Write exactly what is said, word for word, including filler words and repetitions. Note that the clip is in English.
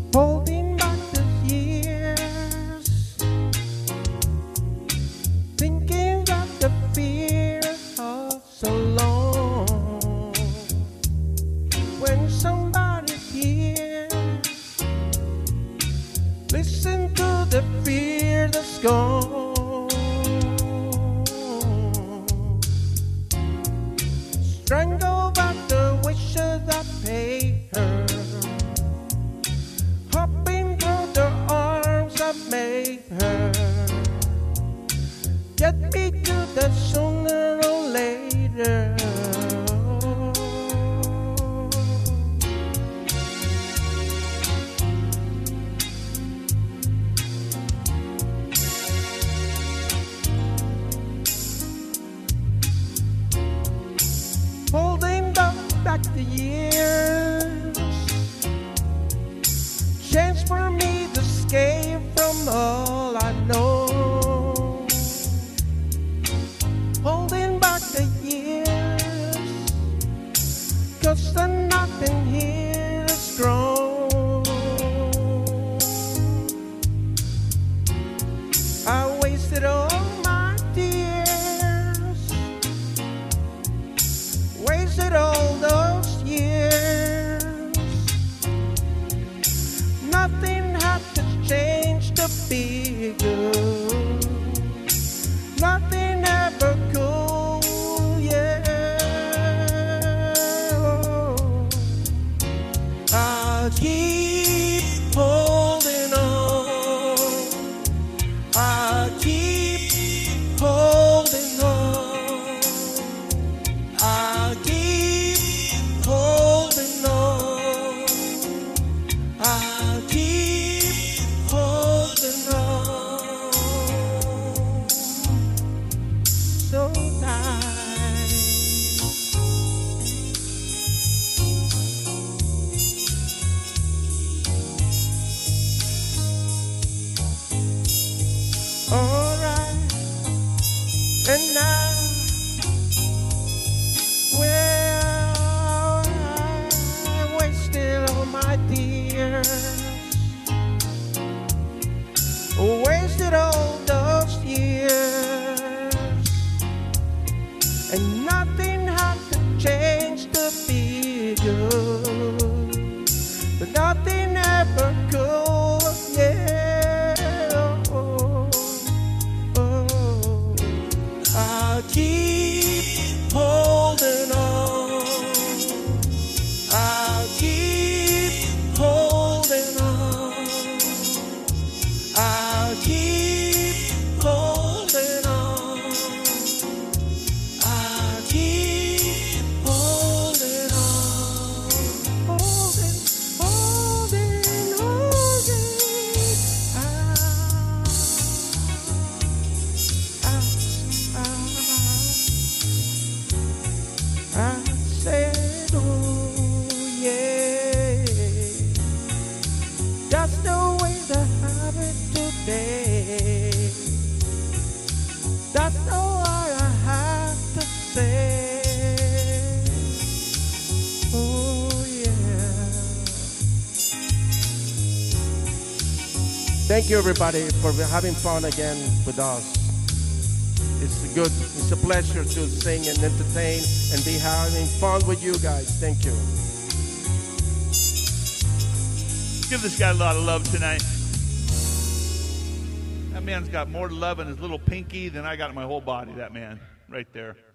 holding back the years, thinking that the fear of so long. When somebody's here, listen to the fear that's gone. Strangle back the wishes that pay her, hopping through the arms that made her. Get me to that sooner or later. Holding back the years, chance for me to escape from all I know. Holding back the years, 'cause the nothing here is strong. I wasted all my tears, wasted all those years. Nothing had to change to be good. Nothing ever could, yeah. I'll keep holding on. I'll keep holding on. I'll keep holding on. I'll keep holding on. So tight. All right, and now, well, I wasted all my tears, wasted all those years, and nothing had to change to be good, but nothing ever could, yeah. Oh, oh. I'll keep holding on. I'll keep holding on. I'll keep holding on. I'll keep holding on. Holding, holding, holding. Ah, ah, ah. I said, oh yeah, that's the way to have it today. That's all I have to say. Oh yeah. Thank you everybody for having fun again with us. It's good, it's a pleasure to sing and entertain and be having fun with you guys. Thank you. Give this guy a lot of love tonight. That man's got more love in his little pinky than I got in my whole body, that man, right there.